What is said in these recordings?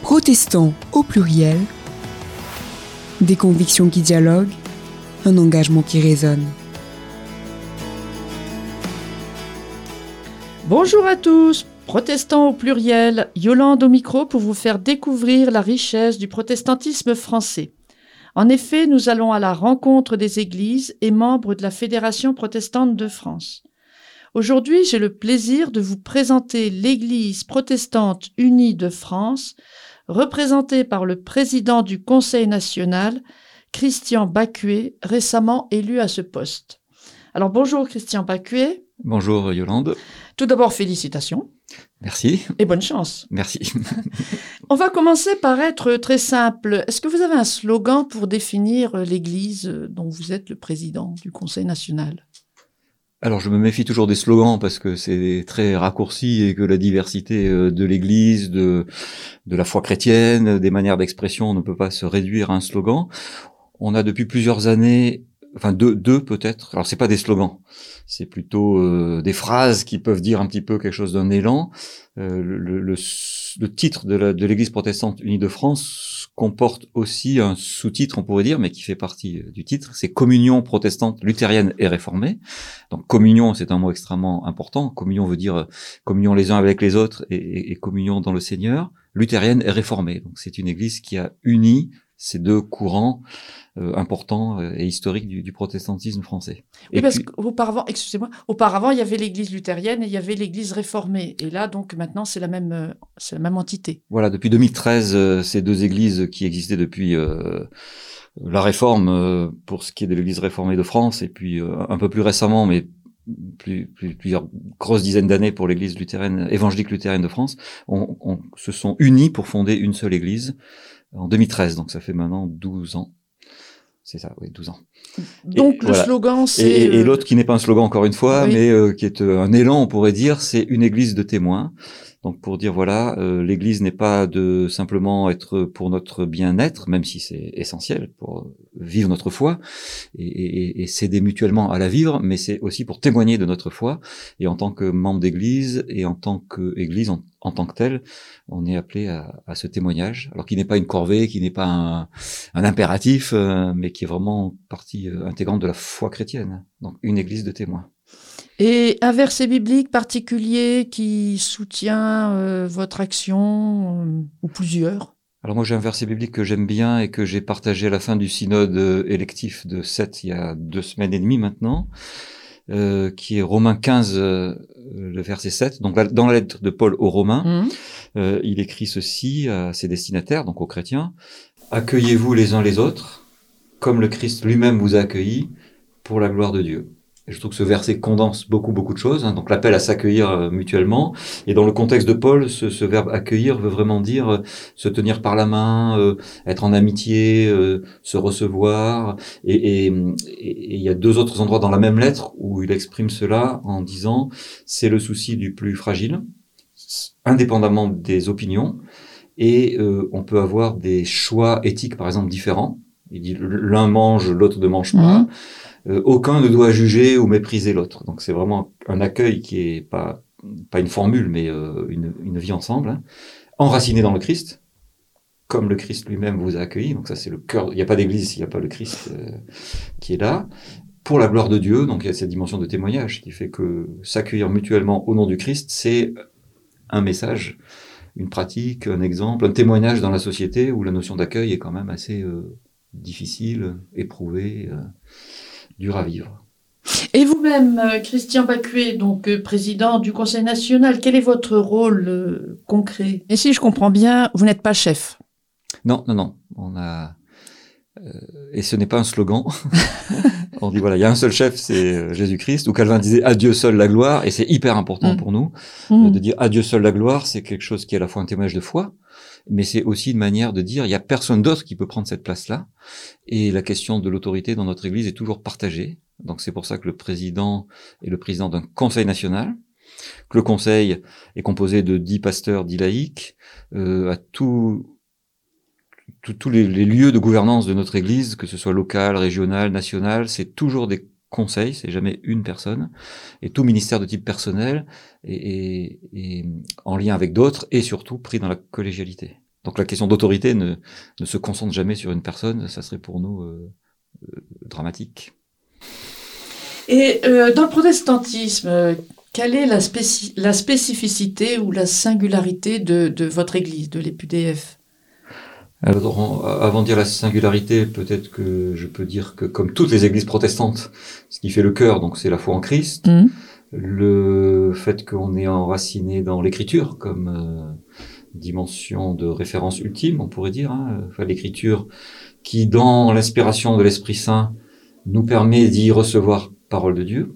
Protestants au pluriel, des convictions qui dialoguent, un engagement qui résonne. Bonjour à tous, protestants au pluriel, Yolande au micro pour vous faire découvrir la richesse du protestantisme français. En effet, nous allons à la rencontre des églises et membres de la Fédération protestante de France. Aujourd'hui, j'ai le plaisir de vous présenter l'Église protestante unie de France, représentée par le président du Conseil national, Christian Bacuet, récemment élu à ce poste. Alors bonjour Christian Bacuet. Bonjour Yolande. Tout d'abord, félicitations. Merci. Et bonne chance. Merci. On va commencer par être très simple. Est-ce que vous avez un slogan pour définir l'Église dont vous êtes le président du Conseil national ? Alors je me méfie toujours des slogans parce que c'est très raccourci et que la diversité de l'Église, de la foi chrétienne, des manières d'expression ne peut pas se réduire à un slogan. On a depuis plusieurs années, enfin deux peut-être, alors c'est pas des slogans, c'est plutôt des phrases qui peuvent dire un petit peu quelque chose d'un élan. Le titre de l'Église protestante unie de France comporte aussi un sous-titre, on pourrait dire, mais qui fait partie du titre, c'est Communion protestante luthérienne et réformée. Donc communion, c'est un mot extrêmement important. Communion veut dire communion les uns avec les autres et communion dans le Seigneur. Luthérienne et réformée. Donc c'est une église qui a uni ces deux courants importants et historiques du protestantisme français. Oui, parce qu'auparavant, auparavant il y avait l'église luthérienne et il y avait l'église réformée. Et là, donc maintenant, c'est la même entité. Voilà, depuis 2013, ces deux églises qui existaient depuis la Réforme, pour ce qui est de l'église réformée de France, et puis un peu plus récemment, mais plusieurs grosses dizaines d'années pour l'église luthérienne, évangélique luthérienne de France, se sont unis pour fonder une seule église en 2013, donc ça fait maintenant 12 ans. C'est ça, oui, 12 ans. Donc le slogan, c'est... Et l'autre qui n'est pas un slogan, encore une fois, oui, mais qui est un élan, on pourrait dire, c'est une église de témoins. Donc pour dire, voilà, l'église n'est pas de simplement être pour notre bien-être, même si c'est essentiel pour vivre notre foi et s'aider mutuellement à la vivre, mais c'est aussi pour témoigner de notre foi. Et en tant que membre d'église et en tant qu'église, en tant que telle, on est appelé à ce témoignage, alors qui n'est pas une corvée, qui n'est pas un impératif, mais qui est vraiment partie intégrante de la foi chrétienne. Donc une église de témoins. Et un verset biblique particulier qui soutient votre action, ou plusieurs ? Alors moi j'ai un verset biblique que j'aime bien et que j'ai partagé à la fin du synode électif de Sète il y a 2 semaines et demie maintenant, qui est Romains 15, le verset 7. Donc dans la lettre de Paul aux Romains, il écrit ceci à ses destinataires, donc aux chrétiens: « Accueillez-vous les uns les autres, comme le Christ lui-même vous a accueillis, pour la gloire de Dieu. » Et je trouve que ce verset condense beaucoup de choses, hein, donc l'appel à s'accueillir mutuellement. Et dans le contexte de Paul, ce verbe accueillir veut vraiment dire se tenir par la main, être en amitié, se recevoir. Et il y a 2 autres endroits dans la même lettre où il exprime cela en disant c'est le souci du plus fragile, indépendamment des opinions. Et on peut avoir des choix éthiques, par exemple, différents. Il dit l'un mange, l'autre ne mange pas. Aucun ne doit juger ou mépriser l'autre. Donc c'est vraiment un accueil qui est pas une formule, mais une vie ensemble, hein, enraciné dans le Christ, comme le Christ lui-même vous a accueilli. Donc ça c'est le cœur. Il n'y a pas d'église s'il n'y a pas le Christ qui est là, pour la gloire de Dieu. Donc il y a cette dimension de témoignage qui fait que s'accueillir mutuellement au nom du Christ, c'est un message, une pratique, un exemple, un témoignage dans la société où la notion d'accueil est quand même assez difficile, éprouvée, dur à vivre. Et vous-même, Christian Bacuet, donc président du Conseil national, quel est votre rôle concret ? Et si je comprends bien, vous n'êtes pas chef. Non. On a et ce n'est pas un slogan. On dit voilà, il y a un seul chef, c'est Jésus-Christ. Ou Calvin disait à Dieu seul la gloire, et c'est hyper important pour nous de dire à Dieu seul la gloire. C'est quelque chose qui est à la fois un témoignage de foi, mais c'est aussi une manière de dire il y a personne d'autre qui peut prendre cette place-là. Et la question de l'autorité dans notre Église est toujours partagée. Donc c'est pour ça que le président est le président d'un conseil national, que le conseil est composé de 10 pasteurs, 10 laïcs, à tous les lieux de gouvernance de notre Église, que ce soit local, régional, national, c'est toujours des conseils, c'est jamais une personne, et tout ministère de type personnel est en lien avec d'autres, et surtout pris dans la collégialité. Donc la question d'autorité ne se concentre jamais sur une personne, ça serait pour nous dramatique. Et dans le protestantisme, quelle est la spécificité ou la singularité de votre Église, de l'EPUDF ? Alors, avant de dire la singularité, peut-être que je peux dire que comme toutes les églises protestantes, ce qui fait le cœur, donc c'est la foi en Christ, le fait qu'on est enraciné dans l'écriture comme dimension de référence ultime, on pourrait dire, enfin, l'écriture qui, dans l'inspiration de l'Esprit Saint, nous permet d'y recevoir parole de Dieu.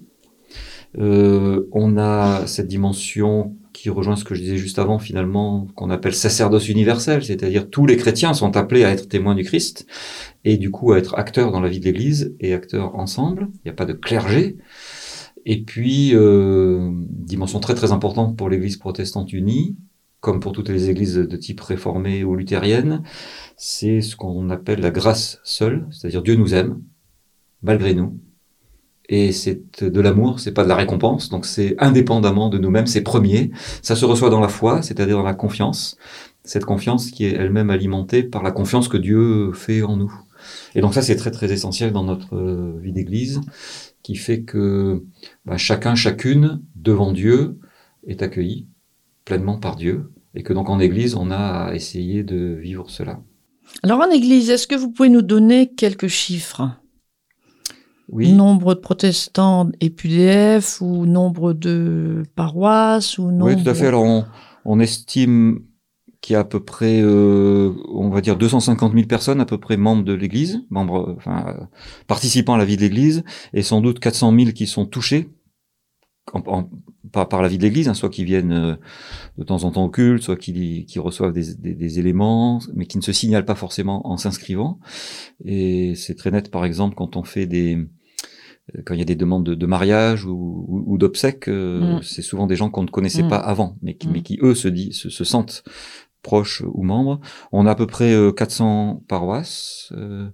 On a cette dimension qui rejoint ce que je disais juste avant, finalement, qu'on appelle sacerdoce universel, c'est-à-dire tous les chrétiens sont appelés à être témoins du Christ, et du coup à être acteurs dans la vie de l'Église, et acteurs ensemble, il n'y a pas de clergé. Et puis, dimension très très importante pour l'Église protestante unie, comme pour toutes les églises de type réformée ou luthérienne, c'est ce qu'on appelle la grâce seule, c'est-à-dire Dieu nous aime, malgré nous. Et c'est de l'amour, c'est pas de la récompense, donc c'est indépendamment de nous-mêmes, c'est premier. Ça se reçoit dans la foi, c'est-à-dire dans la confiance. Cette confiance qui est elle-même alimentée par la confiance que Dieu fait en nous. Et donc ça, c'est très très essentiel dans notre vie d'église, qui fait que chacun, chacune, devant Dieu, est accueilli pleinement par Dieu. Et que donc en église, on a à essayer de vivre cela. Alors en église, est-ce que vous pouvez nous donner quelques chiffres ? Oui. Nombre de protestants EPUDF ou nombre de paroisses ou nombre... Oui, tout à fait. Alors on estime qu'il y a à peu près, on va dire 250 000 personnes à peu près membres de l'Église, participant à la vie de l'Église, et sans doute 400 000 qui sont touchés par la vie de l'Église, soit qui viennent de temps en temps au culte, soit qui reçoivent des éléments, mais qui ne se signalent pas forcément en s'inscrivant. Et c'est très net, par exemple, quand on fait quand il y a des demandes de mariage ou d'obsèques, c'est souvent des gens qu'on ne connaissait pas avant, mais qui eux se sentent proches ou membres. On a à peu près 400 paroisses,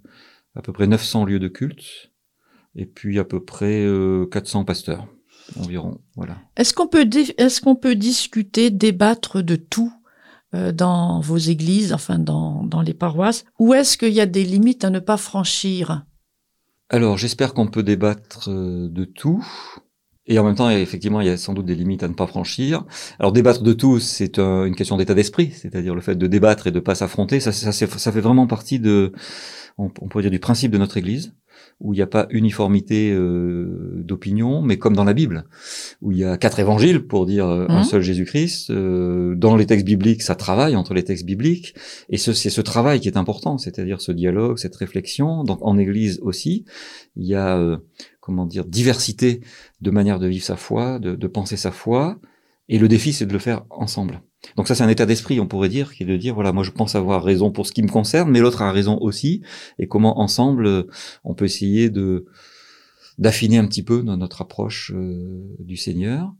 à peu près 900 lieux de culte, et puis à peu près 400 pasteurs environ. Voilà. Est-ce qu'on peut discuter, débattre de tout dans vos églises, enfin dans les paroisses, ou est-ce qu'il y a des limites à ne pas franchir ? Alors, j'espère qu'on peut débattre de tout. Et en même temps, effectivement, il y a sans doute des limites à ne pas franchir. Alors, débattre de tout, c'est une question d'état d'esprit, c'est-à-dire le fait de débattre et de pas s'affronter. Ça fait vraiment partie on pourrait dire du principe de notre Église, où il n'y a pas uniformité d'opinion, mais comme dans la Bible, où il y a 4 évangiles pour dire un seul Jésus-Christ. Dans les textes bibliques, ça travaille entre les textes bibliques, et c'est ce travail qui est important, c'est-à-dire ce dialogue, cette réflexion. Donc en Église aussi, il y a diversité de manières de vivre sa foi, de penser sa foi, et le défi, c'est de le faire ensemble. Donc ça, c'est un état d'esprit, on pourrait dire, qui est de dire, voilà, moi je pense avoir raison pour ce qui me concerne, mais l'autre a raison aussi, et comment ensemble, on peut essayer d'affiner un petit peu notre approche du Seigneur.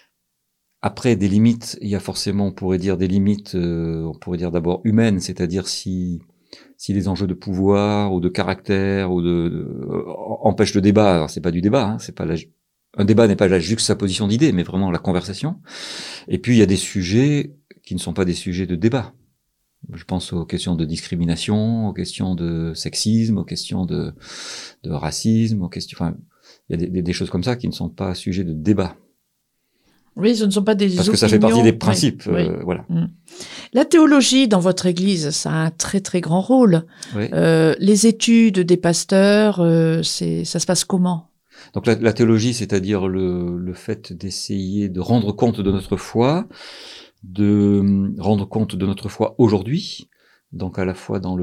Après, des limites, il y a forcément, on pourrait dire, des limites, on pourrait dire d'abord humaines, c'est-à-dire si les enjeux de pouvoir ou de caractère ou empêchent le débat. Alors c'est pas du débat, c'est pas un débat n'est pas la juxtaposition d'idées, mais vraiment la conversation. Et puis il y a des sujets qui ne sont pas des sujets de débat. Je pense aux questions de discrimination, aux questions de sexisme, aux questions de racisme, il y a des choses comme ça qui ne sont pas sujets de débat. Oui, ce ne sont pas des opinions. Parce que ça fait partie des principes, oui. Voilà. La théologie dans votre Église, ça a un très très grand rôle. Oui. Les études des pasteurs, ça se passe comment ? Donc la théologie, c'est-à-dire le fait d'essayer de rendre compte de notre foi, de rendre compte de notre foi aujourd'hui, donc à la fois dans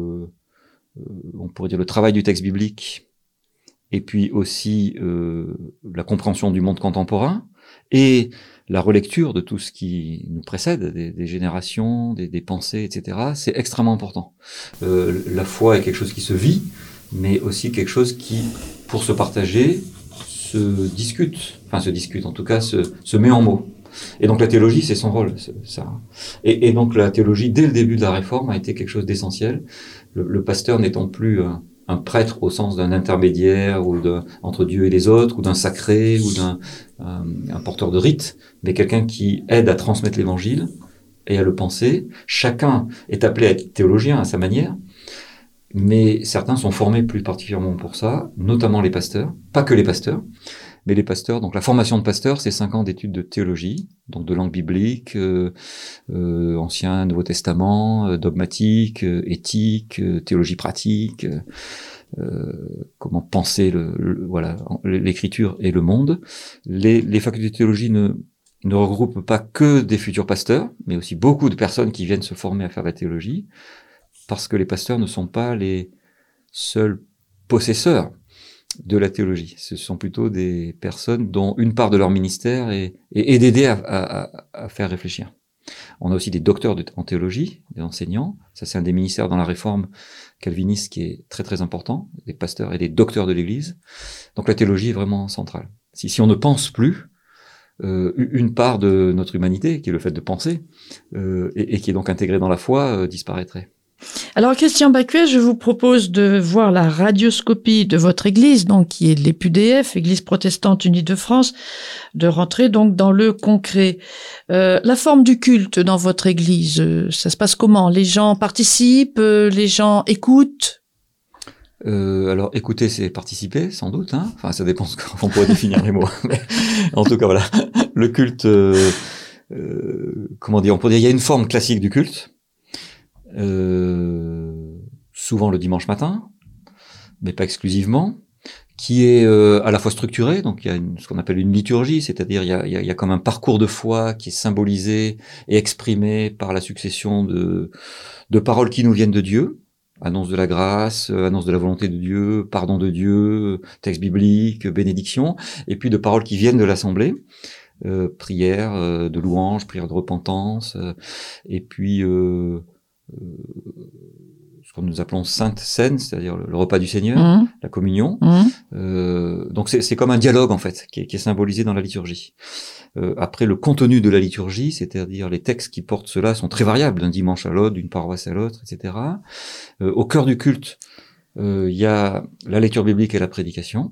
on pourrait dire le travail du texte biblique, et puis aussi la compréhension du monde contemporain, et la relecture de tout ce qui nous précède, des générations, des pensées, etc. C'est extrêmement important. La foi est quelque chose qui se vit, mais aussi quelque chose qui, pour se partager, se discute, en tout cas se met en mots. Et donc la théologie, c'est son rôle, ça. Et donc la théologie, dès le début de la Réforme, a été quelque chose d'essentiel. Le pasteur n'étant plus un prêtre au sens d'un intermédiaire entre Dieu et les autres, ou d'un sacré, ou d'un porteur de rite, mais quelqu'un qui aide à transmettre l'Évangile, et à le penser. Chacun est appelé à être théologien à sa manière, mais certains sont formés plus particulièrement pour ça, notamment les pasteurs, pas que les pasteurs, mais les pasteurs. Donc la formation de pasteur, c'est 5 ans d'études de théologie, donc de langue biblique, Ancien, Nouveau Testament, dogmatique, éthique, théologie pratique, comment penser voilà, l'écriture et le monde. Les facultés de théologie ne regroupent pas que des futurs pasteurs, mais aussi beaucoup de personnes qui viennent se former à faire la théologie, parce que les pasteurs ne sont pas les seuls possesseurs de la théologie. Ce sont plutôt des personnes dont une part de leur ministère est d'aider à faire réfléchir. On a aussi des docteurs en théologie, des enseignants. Ça, c'est un des ministères dans la réforme calviniste qui est très très important, des pasteurs et des docteurs de l'Église. Donc la théologie est vraiment centrale. Si on ne pense plus, une part de notre humanité, qui est le fait de penser, et qui est donc intégrée dans la foi, disparaîtrait. Alors, Christian Bacuet, je vous propose de voir la radioscopie de votre église, donc qui est l'EPUDF, Église protestante unie de France, de rentrer donc dans le concret. La forme du culte dans votre église, ça se passe comment? Les gens participent, les gens écoutent? Alors, écouter, c'est participer, sans doute, hein. Enfin, ça dépend ce qu'on pourrait définir les mots. Mais, en tout cas, voilà. Le culte, comment dire? On pourrait dire, il y a une forme classique du culte. Souvent le dimanche matin, mais pas exclusivement, qui est à la fois structuré, donc il y a ce qu'on appelle une liturgie, c'est-à-dire il y a comme un parcours de foi qui est symbolisé et exprimé par la succession de paroles qui nous viennent de Dieu, annonce de la grâce, annonce de la volonté de Dieu, pardon de Dieu, texte biblique, bénédiction, et puis de paroles qui viennent de l'assemblée, prière de louange, prière de repentance, et puis ce que nous appelons Sainte Seine, c'est-à-dire le repas du Seigneur, la communion. Donc c'est comme un dialogue en fait, qui est symbolisé dans la liturgie. Après, le contenu de la liturgie, c'est-à-dire les textes qui portent cela, sont très variables d'un dimanche à l'autre, d'une paroisse à l'autre, etc. Au cœur du culte, il y a la lecture biblique et la prédication.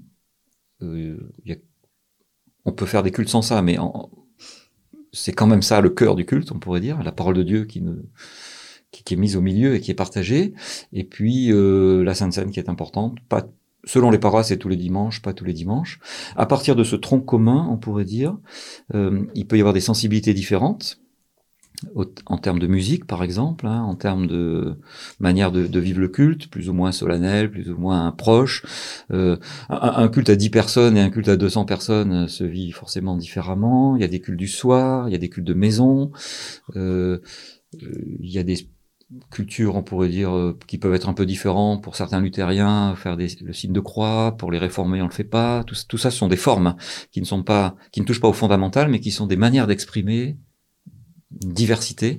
On peut faire des cultes sans ça, mais c'est quand même ça le cœur du culte, on pourrait dire, la parole de Dieu qui est mise au milieu et qui est partagée, et puis la Sainte Seine qui est importante, pas selon les paroisses et tous les dimanches, pas tous les dimanches. À partir de ce tronc commun, on pourrait dire, il peut y avoir des sensibilités différentes, en termes de musique par exemple, hein, en termes de manière de vivre le culte, plus ou moins solennel, plus ou moins proche. Un culte à 10 personnes et un culte à 200 personnes se vit forcément différemment. Il y a des cultes du soir, il y a des cultes de maison, il y a des cultures, on pourrait dire, qui peuvent être un peu différents. Pour certains luthériens, faire le signe de croix, pour les réformés, on le fait pas. Tout ça, ce sont des formes qui ne touchent pas au fondamental, mais qui sont des manières d'exprimer une diversité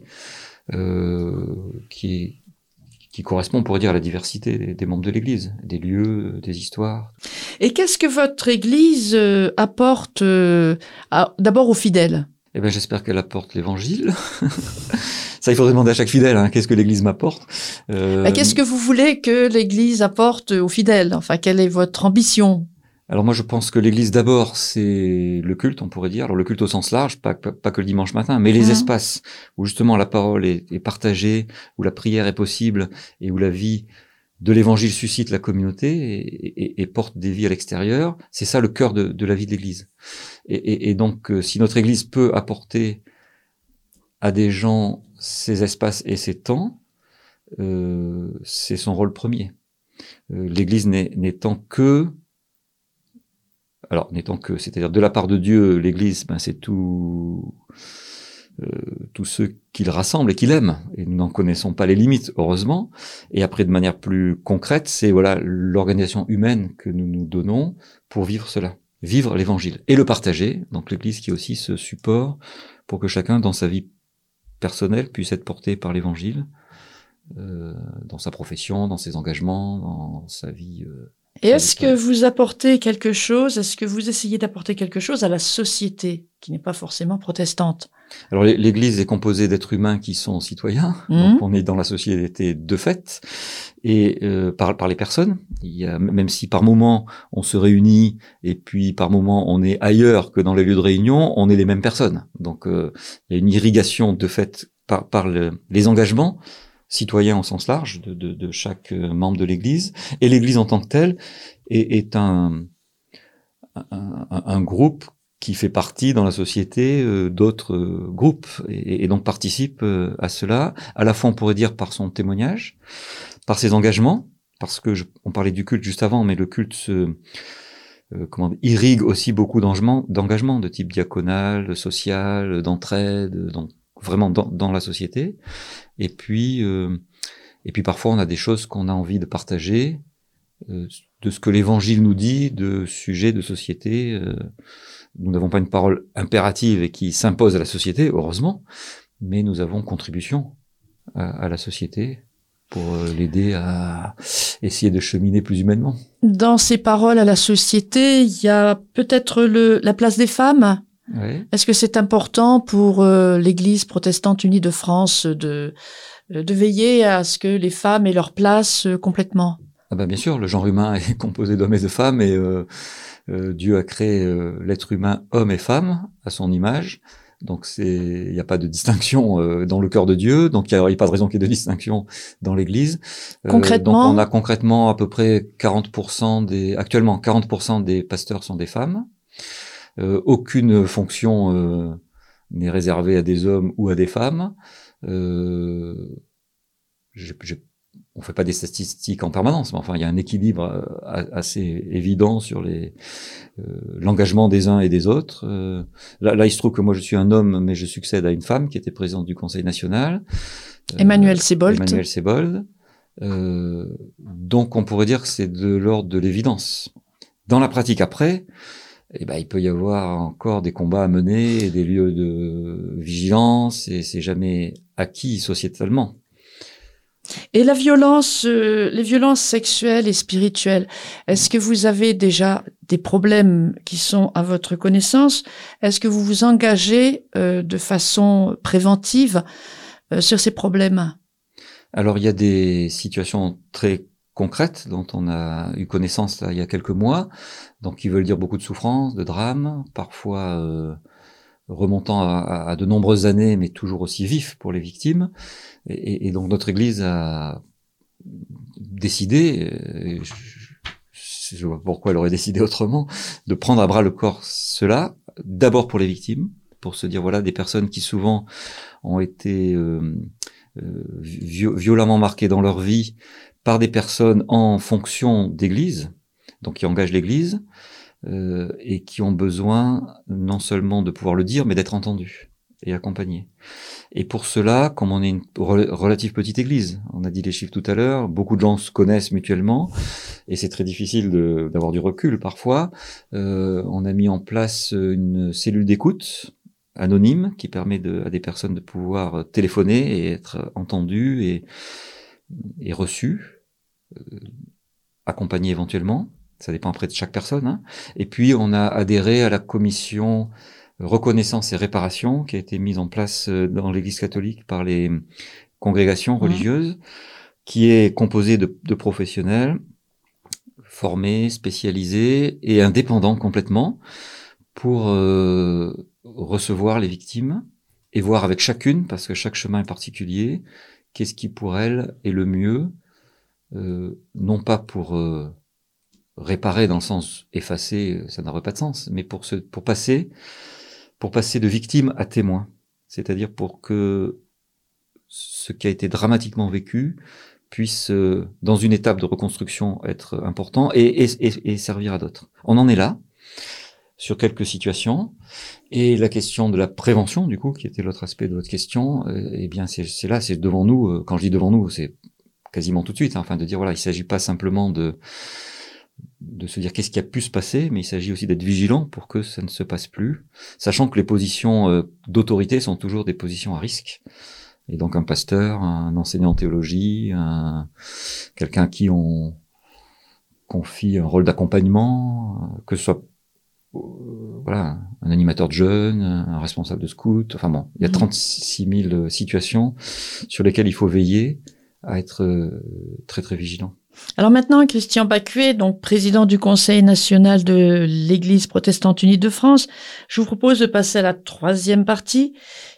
qui correspond, on pourrait dire, à la diversité des membres de l'Église, des lieux, des histoires. Et qu'est-ce que votre Église apporte d'abord aux fidèles? Eh ben, j'espère qu'elle apporte l'Évangile. Ça, il faudrait demander à chaque fidèle, hein, qu'est-ce que l'Église m'apporte. Qu'est-ce que vous voulez que l'Église apporte aux fidèles? Enfin, quelle est votre ambition? Alors moi, je pense que l'Église, d'abord, c'est le culte, on pourrait dire. Alors le culte au sens large, pas que le dimanche matin, mais les espaces où justement la parole est partagée, où la prière est possible et où la vie de l'Évangile suscite la communauté et porte des vies à l'extérieur. C'est ça le cœur de la vie de l'Église. Et donc, si notre Église peut apporter à des gens ces espaces et ces temps, c'est son rôle premier. L'Église n'étant que, c'est-à-dire de la part de Dieu, l'Église, c'est tous ceux qu'il rassemble et qu'il aime. Et nous n'en connaissons pas les limites, heureusement. Et après, de manière plus concrète, c'est l'organisation humaine que nous nous donnons pour vivre cela. Vivre l'Évangile et le partager. Donc l'Église qui est aussi ce support pour que chacun, dans sa vie personnelle, puisse être porté par l'Évangile, dans sa profession, dans ses engagements, dans sa vie. Et est-ce que vous apportez quelque chose, est-ce que vous essayez d'apporter quelque chose à la société, qui n'est pas forcément protestante? Alors l'Église est composée d'êtres humains qui sont citoyens, donc on est dans la société de fait, et par les personnes. Même si par moment on se réunit, et puis par moment on est ailleurs que dans les lieux de réunion, on est les mêmes personnes. Donc il y a une irrigation de fait par les engagements citoyens au sens large de chaque membre de l'Église, et l'Église en tant que telle est un groupe qui fait partie dans la société d'autres groupes et donc participe à cela, à la fois on pourrait dire par son témoignage, par ses engagements, parce que on parlait du culte juste avant, mais le culte irrigue aussi beaucoup d'engagements de type diaconal, social, d'entraide, donc vraiment dans la société. Et puis parfois on a des choses qu'on a envie de partager, de ce que l'Évangile nous dit, de sujets de société. Nous n'avons pas une parole impérative et qui s'impose à la société, heureusement, mais nous avons contribution à la société pour l'aider à essayer de cheminer plus humainement. Dans ces paroles à la société, il y a peut-être la place des femmes. Ouais. Est-ce que c'est important pour l'Église protestante unie de France de veiller à ce que les femmes aient leur place complètement? Ah ben bien sûr, le genre humain est composé d'hommes et de femmes, et Dieu a créé l'être humain homme et femme à son image. Donc il n'y a pas de distinction dans le cœur de Dieu, donc il n'y a pas de raison qu'il y ait de distinction dans l'Église. Concrètement, donc on a concrètement à peu près 40% actuellement 40% des pasteurs sont des femmes. Aucune fonction n'est réservée à des hommes ou à des femmes. On fait pas des statistiques en permanence, mais enfin il y a un équilibre assez évident sur l'engagement des uns et des autres. Là, il se trouve que moi je suis un homme, mais je succède à une femme qui était présidente du Conseil national. Emmanuel Seboldt. Donc on pourrait dire que c'est de l'ordre de l'évidence. Dans la pratique après, il peut y avoir encore des combats à mener et des lieux de vigilance, et c'est jamais acquis sociétalement. Et la violence, les violences sexuelles et spirituelles, est-ce que vous avez déjà des problèmes qui sont à votre connaissance? Est-ce que vous vous engagez de façon préventive sur ces problèmes? Alors, il y a des situations très concrètes dont on a eu connaissance là, il y a quelques mois, donc qui veulent dire beaucoup de souffrance, de drame, parfois remontant à de nombreuses années, mais toujours aussi vifs pour les victimes. Et donc notre Église a décidé, je vois pourquoi elle aurait décidé autrement, de prendre à bras le corps cela, d'abord pour les victimes, pour se dire voilà des personnes qui souvent ont été violemment marquées dans leur vie par des personnes en fonction d'Église, donc qui engagent l'Église, et qui ont besoin non seulement de pouvoir le dire, mais d'être entendus et accompagnés. Et pour cela, comme on est une relative petite église, on a dit les chiffres tout à l'heure, beaucoup de gens se connaissent mutuellement, et c'est très difficile d'avoir du recul parfois. On a mis en place une cellule d'écoute anonyme qui permet à des personnes de pouvoir téléphoner et être entendues et reçues, accompagnées éventuellement. Ça dépend après de chaque personne. Hein. Et puis, on a adhéré à la commission reconnaissance et réparation qui a été mise en place dans l'Église catholique par les congrégations religieuses, qui est composée de professionnels formés, spécialisés et indépendants complètement pour recevoir les victimes et voir avec chacune, parce que chaque chemin est particulier, qu'est-ce qui pour elle est le mieux, non pas pour réparer dans le sens effacer, ça n'aurait pas de sens, mais pour passer de victime à témoin, c'est-à-dire pour que ce qui a été dramatiquement vécu puisse, dans une étape de reconstruction, être important et servir à d'autres. On en est là, sur quelques situations, et la question de la prévention, du coup, qui était l'autre aspect de votre question, eh bien, c'est là, c'est devant nous. Quand je dis devant nous, c'est quasiment tout de suite, hein, enfin, de dire, voilà, il s'agit pas simplement de se dire qu'est-ce qui a pu se passer, mais il s'agit aussi d'être vigilant pour que ça ne se passe plus, sachant que les positions d'autorité sont toujours des positions à risque. Et donc un pasteur, un enseignant en théologie, quelqu'un à qui on confie un rôle d'accompagnement, que ce soit voilà, un animateur de jeunes, un responsable de scout, enfin bon, il y a 36 000 situations sur lesquelles il faut veiller à être très très vigilant. Alors maintenant, Christian Bacuet, donc président du Conseil national de l'Église protestante unie de France, je vous propose de passer à la troisième partie,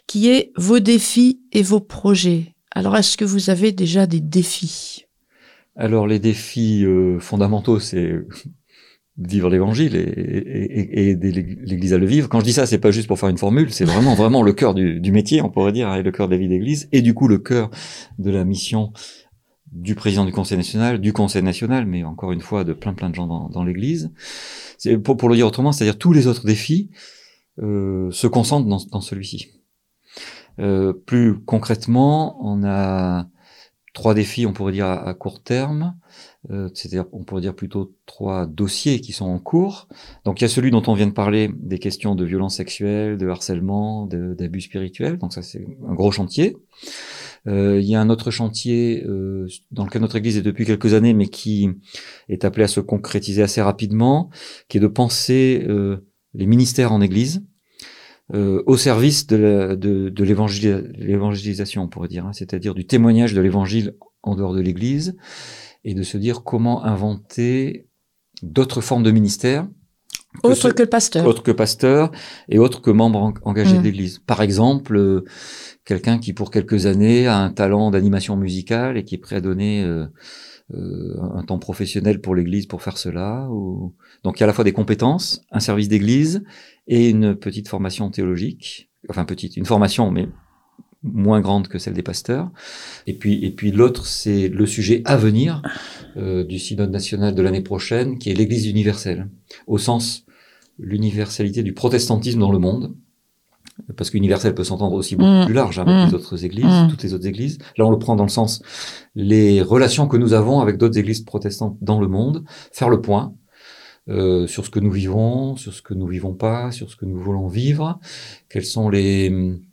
qui est vos défis et vos projets. Alors, est-ce que vous avez déjà des défis? Alors, les défis fondamentaux, c'est vivre l'évangile et aider l'Église à le vivre. Quand je dis ça, c'est pas juste pour faire une formule, c'est vraiment le cœur du métier, on pourrait dire, et le cœur de la vie d'Église, et du coup le cœur de la mission du président du Conseil national, mais encore une fois de plein de gens dans l'Église. C'est pour le dire autrement, c'est-à-dire tous les autres défis se concentrent dans celui-ci. Plus concrètement, on a 3 défis, on pourrait dire à court terme. C'est-à-dire, on pourrait dire plutôt 3 dossiers qui sont en cours. Donc, il y a celui dont on vient de parler, des questions de violence sexuelle, de harcèlement, d'abus spirituels. Donc ça, c'est un gros chantier. Il y a un autre chantier dans lequel notre Église est depuis quelques années, mais qui est appelé à se concrétiser assez rapidement, qui est de penser les ministères en Église au service de l'évangélisation, on pourrait dire, hein, c'est-à-dire du témoignage de l'Évangile en dehors de l'Église, et de se dire comment inventer d'autres formes de ministères. Autre que le pasteur. Autre que pasteur et autre que membre engagé de l'Église. Par exemple, quelqu'un qui pour quelques années a un talent d'animation musicale et qui est prêt à donner un temps professionnel pour l'Église pour faire cela. Donc il y a à la fois des compétences, un service d'Église et une petite formation théologique. Enfin une formation, mais moins grande que celle des pasteurs. Et puis l'autre, c'est le sujet à venir du synode national de l'année prochaine, qui est l'Église universelle, au sens l'universalité du protestantisme dans le monde, parce qu'universel peut s'entendre aussi beaucoup plus large avec les autres églises, toutes les autres églises. Là, on le prend dans le sens les relations que nous avons avec d'autres églises protestantes dans le monde, faire le point sur ce que nous vivons, sur ce que nous vivons pas, sur ce que nous voulons vivre, quels sont les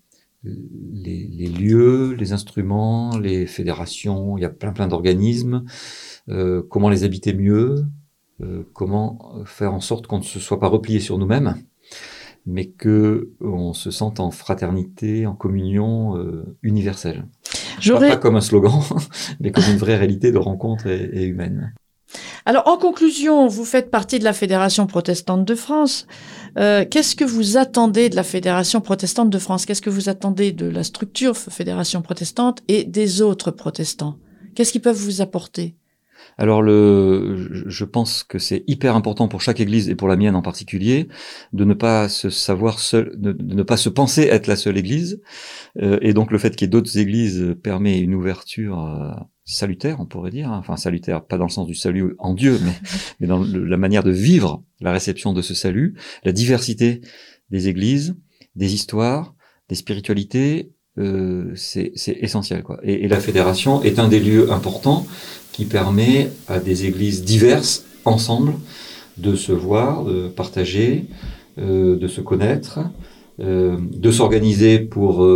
lieux, les instruments, les fédérations, il y a plein d'organismes, comment les habiter mieux, comment faire en sorte qu'on ne se soit pas replié sur nous-mêmes, mais que on se sente en fraternité, en communion universelle. Pas comme un slogan, mais comme une vraie réalité de rencontre et humaine. Alors, en conclusion, vous faites partie de la Fédération protestante de France. Qu'est-ce que vous attendez de la Fédération protestante de France? Qu'est-ce que vous attendez de la structure Fédération protestante et des autres protestants? Qu'est-ce qu'ils peuvent vous apporter? Alors je pense que c'est hyper important pour chaque église et pour la mienne en particulier de ne pas se savoir seul, de ne pas se penser être la seule église. Et donc le fait qu'il y ait d'autres églises permet une ouverture salutaire, on pourrait dire. Enfin salutaire, pas dans le sens du salut en Dieu, mais dans la manière de vivre la réception de ce salut, la diversité des églises, des histoires, des spiritualités. C'est essentiel, quoi. Et la fédération est un des lieux importants qui permet à des églises diverses, ensemble, de se voir, de partager, de se connaître, de s'organiser pour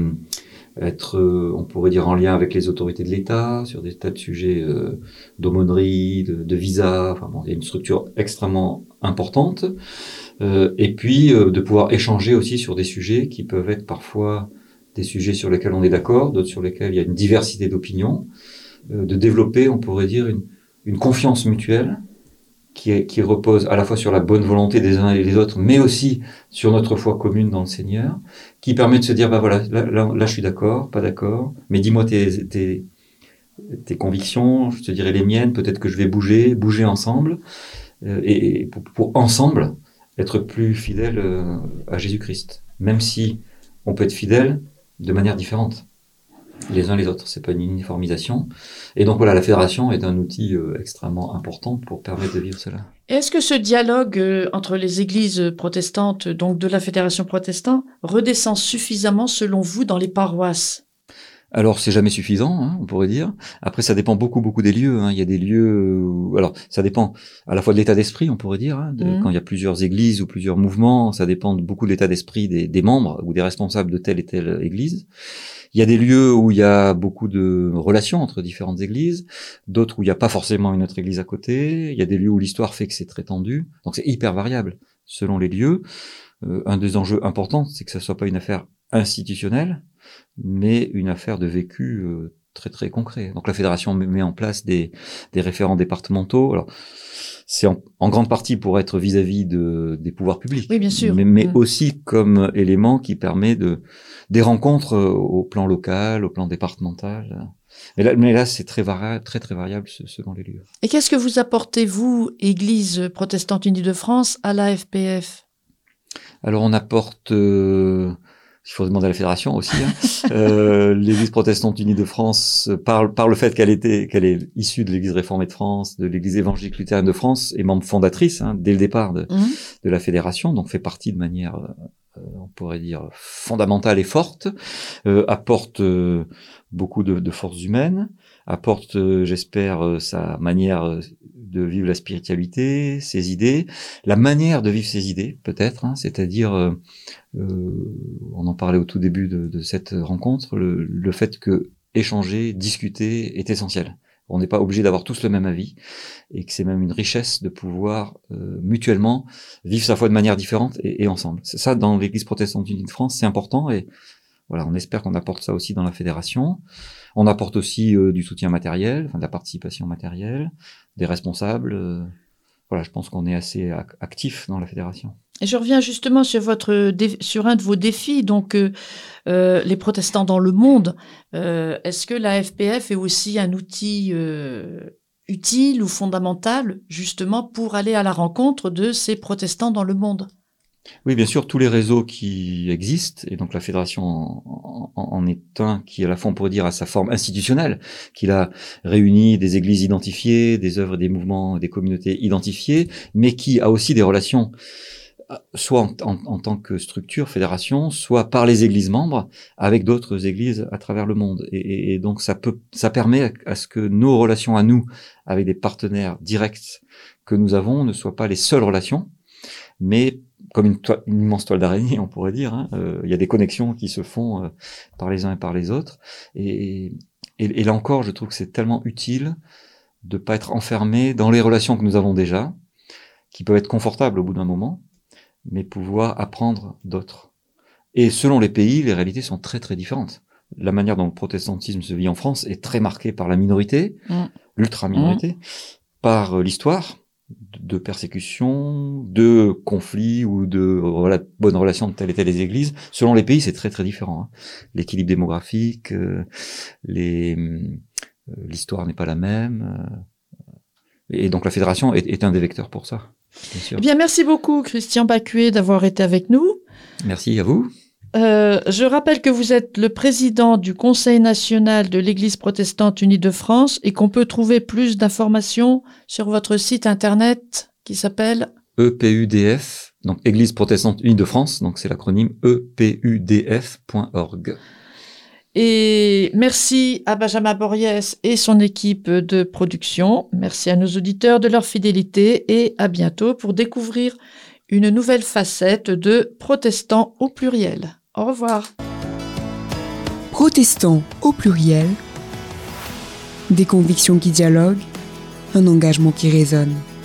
être, on pourrait dire, en lien avec les autorités de l'État, sur des tas de sujets d'aumônerie, de visa, enfin bon, il y a une structure extrêmement importante, et puis de pouvoir échanger aussi sur des sujets qui peuvent être parfois des sujets sur lesquels on est d'accord, d'autres sur lesquels il y a une diversité d'opinions, de développer, on pourrait dire, une confiance mutuelle qui repose à la fois sur la bonne volonté des uns et des autres, mais aussi sur notre foi commune dans le Seigneur, qui permet de se dire, bah voilà, là je suis d'accord, pas d'accord, mais dis-moi tes convictions, je te dirai les miennes, peut-être que je vais bouger ensemble, et pour ensemble être plus fidèle à Jésus-Christ, même si on peut être fidèle de manière différente les uns les autres, c'est pas une uniformisation. Et donc voilà, la fédération est un outil extrêmement important pour permettre de vivre cela. Est-ce que ce dialogue entre les églises protestantes, donc de la fédération protestante, redescend suffisamment selon vous dans les paroisses? Alors c'est jamais suffisant, hein, on pourrait dire. Après ça dépend beaucoup des lieux. Hein. Il y a des lieux alors ça dépend à la fois de l'état d'esprit, on pourrait dire. Hein, quand il y a plusieurs églises ou plusieurs mouvements, ça dépend beaucoup de l'état d'esprit des membres ou des responsables de telle et telle église. Il y a des lieux où il y a beaucoup de relations entre différentes églises, d'autres où il n'y a pas forcément une autre église à côté. Il y a des lieux où l'histoire fait que c'est très tendu. Donc c'est hyper variable selon les lieux. Un des enjeux importants, c'est que ça soit pas une affaire institutionnelle, mais une affaire de vécu très très concret. Donc la fédération met en place des référents départementaux. Alors c'est en grande partie pour être vis-à-vis des pouvoirs publics. Oui, bien sûr. Mais aussi comme élément qui permet des rencontres au plan local, au plan départemental. Mais là, c'est très variable selon les lieux. Et qu'est-ce que vous apportez, vous, Église protestante unie de France, à la FPF? Alors, on apporte... il faut demander à la fédération aussi. L'Église protestante unie de France, par le fait qu'elle est issue de l'Église réformée de France, de l'Église évangélique luthérienne de France, est membre fondatrice dès le départ de la fédération, donc fait partie de manière, on pourrait dire, fondamentale et forte, apporte beaucoup de forces humaines, apporte, j'espère, sa manière de vivre la spiritualité, ses idées, la manière de vivre ses idées, peut-être, c'est-à-dire, on en parlait au tout début de cette rencontre, le fait que échanger, discuter est essentiel. On n'est pas obligé d'avoir tous le même avis, et que c'est même une richesse de pouvoir mutuellement vivre sa foi de manière différente et ensemble. C'est ça, dans l'Église protestante unie de France, c'est important, et voilà, on espère qu'on apporte ça aussi dans la fédération. On apporte aussi du soutien matériel, de la participation matérielle, des responsables. Voilà, je pense qu'on est assez actif dans la fédération. Et je reviens justement sur un de vos défis, donc les protestants dans le monde. Est-ce que la FPF est aussi un outil utile ou fondamental justement pour aller à la rencontre de ces protestants dans le monde? Oui, bien sûr, tous les réseaux qui existent, et donc la fédération en est un qui, à la fois, on pourrait dire, à sa forme institutionnelle, qu'il a réuni des églises identifiées, des œuvres, des mouvements, des communautés identifiées, mais qui a aussi des relations, soit en tant que structure, fédération, soit par les églises membres, avec d'autres églises à travers le monde. Et donc ça permet à ce que nos relations à nous, avec des partenaires directs que nous avons, ne soient pas les seules relations, mais comme une immense toile d'araignée, on pourrait dire. Il y a des connexions qui se font par les uns et par les autres. Et là encore, je trouve que c'est tellement utile de pas être enfermé dans les relations que nous avons déjà, qui peuvent être confortables au bout d'un moment, mais pouvoir apprendre d'autres. Et selon les pays, les réalités sont très très différentes. La manière dont le protestantisme se vit en France est très marquée par la minorité, l'ultra-minorité, par l'histoire de persécutions, de conflits ou de bonnes relations de telle et telle église. Selon les pays, c'est très très différent. L'équilibre démographique, l'histoire n'est pas la même. Et donc la fédération est un des vecteurs pour ça, bien sûr. Eh bien, merci beaucoup, Christian Bacuet, d'avoir été avec nous. Merci à vous. Je rappelle que vous êtes le président du Conseil national de l'Église protestante unie de France et qu'on peut trouver plus d'informations sur votre site internet qui s'appelle EPUDF, donc Église protestante unie de France, donc c'est l'acronyme EPUDF.org. Et merci à Benjamin Borriès et son équipe de production. Merci à nos auditeurs de leur fidélité et à bientôt pour découvrir une nouvelle facette de Protestants au pluriel. Au revoir. Protestants au pluriel, des convictions qui dialoguent, un engagement qui résonne.